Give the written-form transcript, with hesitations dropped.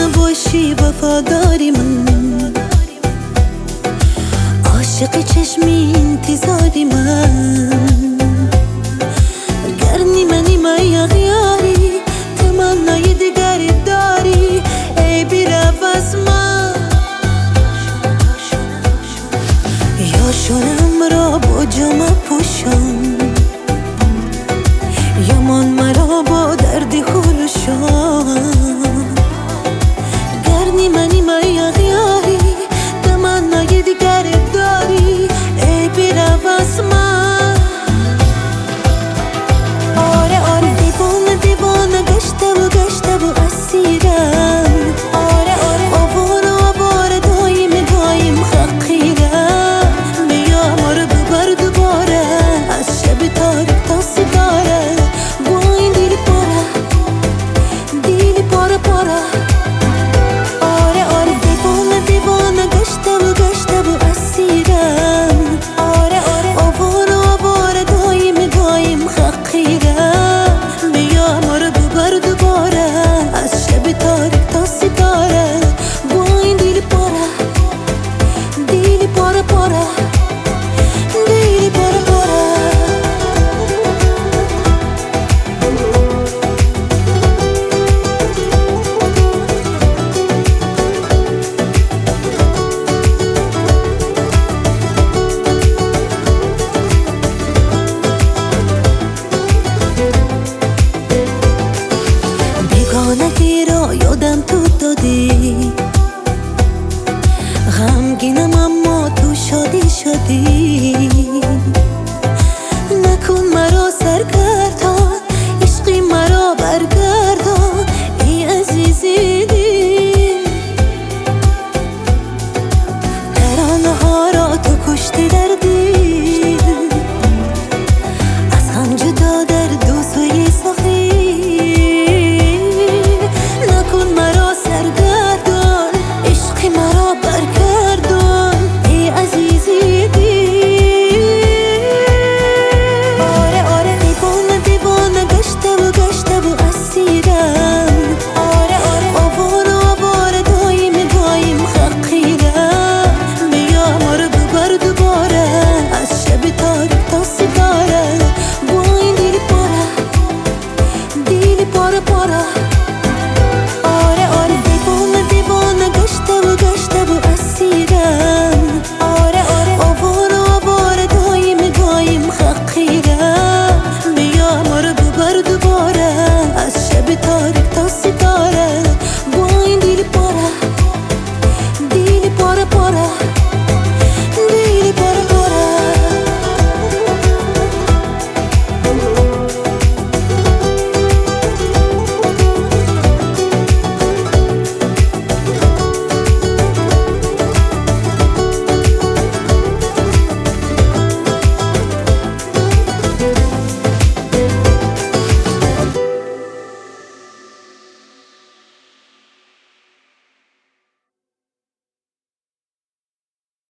نباشی وفاداری من، عاشق چشمی انتظاری من، گر نیمه یا غیاری تمنای دیگری داری ای بیرو از من. یا شنم را با جام پوشان، یا من مرا با دردی خورشان، گر نیمه یا غیاری تمنای دیگری داری ای بیرو از من. آره آره دیوانه دیوانه گشته و اسیرم، آره آره آواره دایم حقیرم، بیا ما رو ببر دوباره از شب تاریک تا سیگاره، با این دیل پاره. آره آره دیوانه گشته و اسیرم، آره آره آواره دایم حقیرم، بیا ما رو ببر دوباره از شب تاریک تا ستاره، با این دیل پاره. بیگانگی را یادم تو دادی، غمگینم اما تو شادی.